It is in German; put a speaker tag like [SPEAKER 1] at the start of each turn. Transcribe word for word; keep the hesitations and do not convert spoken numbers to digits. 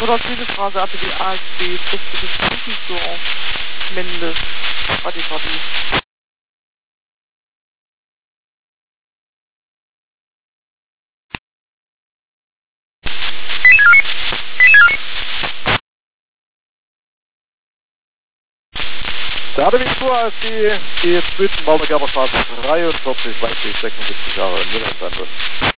[SPEAKER 1] Oder diese Frage, also die A S B, trifft das nicht so mindest. Warte, warte.
[SPEAKER 2] Der Victor als die, die Blütenbaumer Gerberstraße dreiundvierzig, Leipzig, sechsundsiebzig Jahre, Müller.